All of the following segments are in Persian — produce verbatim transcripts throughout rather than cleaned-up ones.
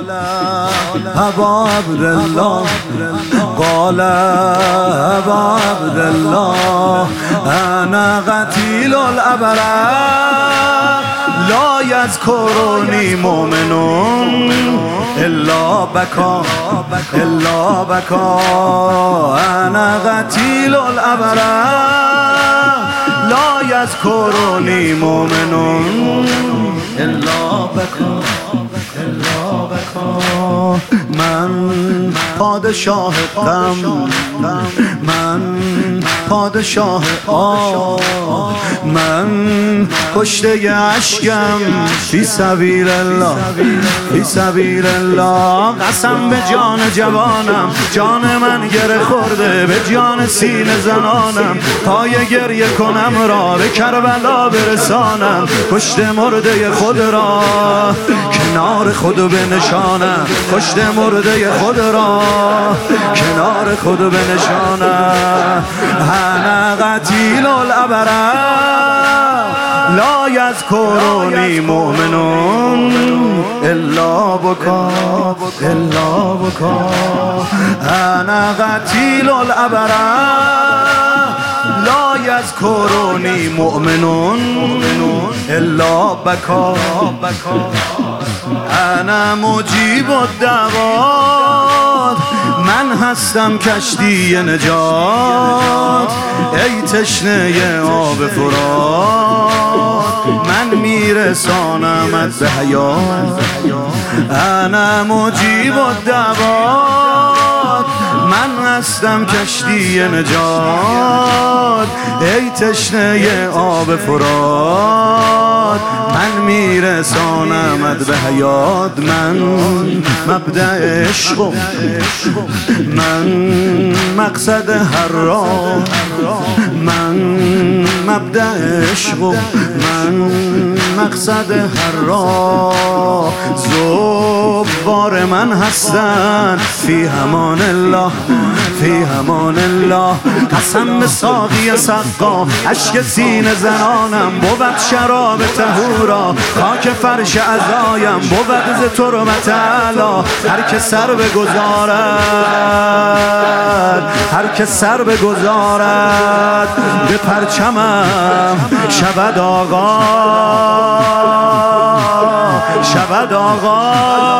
ابا عبدالله قال ابا عبدالله انا قتیل الابرار لا یذکرنی مؤمن الا بکا الا بکا انا قتیل الابرار لا یذکرنی مؤمن الا بکا الا بکا من پادشاه غم من پادشاه آه من کشته اشکم فی سبیل الله فی سبیل الله قسم به جان جوانم جان من گره خورده به جان سینه زنانم پای گریه کنم را به کربلا برسانم کشته مرده خود را کنار خودو بنشانم کشته مرده خود را کنار خودو بنشانم انا قتیل الابرار لا یذکرنی مؤمن الا بکا الا بکا انا قتیل الابرار لا یذکرنی مؤمن الا بکا انا مجیب الدعوات من هستم کشتی نجات ای تشنه آب فرات من میرسانمت به حیات انا مجیب الدعوات من هستم کشتی نجات ای تشنه آب فرات من میرسانمت به حیات من مبدأ عشق من مقصد هر راه من مبدأ عشق من مقصد هر راه زوار من هستن فی امان الله فی امان الله قسم به ساقی سقا اشک سینه زنانم بود شراب طهورا خاک فرش عزایم بود ز تربت علا هر که سر بگذارد هر که سر بگذارد به پرچمم شود آقا شود آقا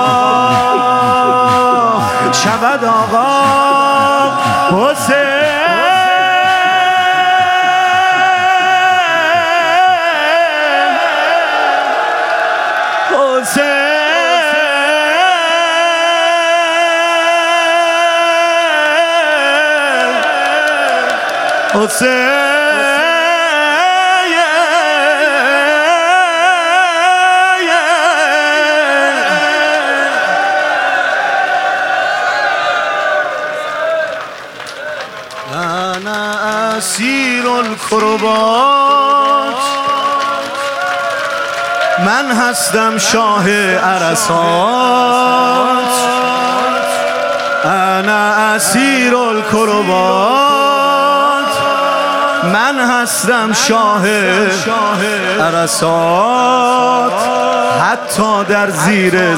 شود آقا حسین حسین انا اسیر الکربات من هستم شاه عرصات انا اسیر الکربات من هستم شاه عرصات حتی در زیر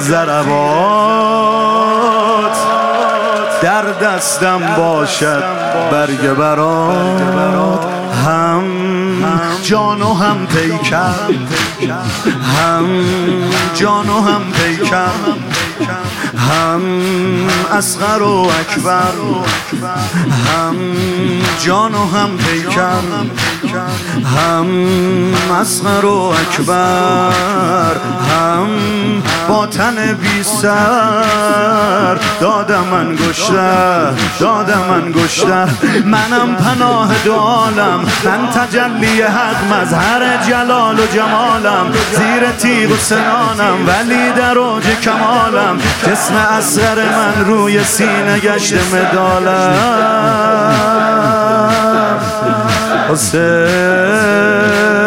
ضربات در دستم باشد برگ برات هم جان و هم پیکر هم جان و هم پیکر هم اصغر و اکبر هم جان و هم پیکر هم اصغر و اکبر هم با تن بی سر دادم من گشتر دادم من گشتر منم پناه دو عالم من تجلی حق مظهر جلال و جمالم زیر تیغ و سنانم ولی در اوج کمالم جسم اصغر من روی سینه گشت مدالم حسین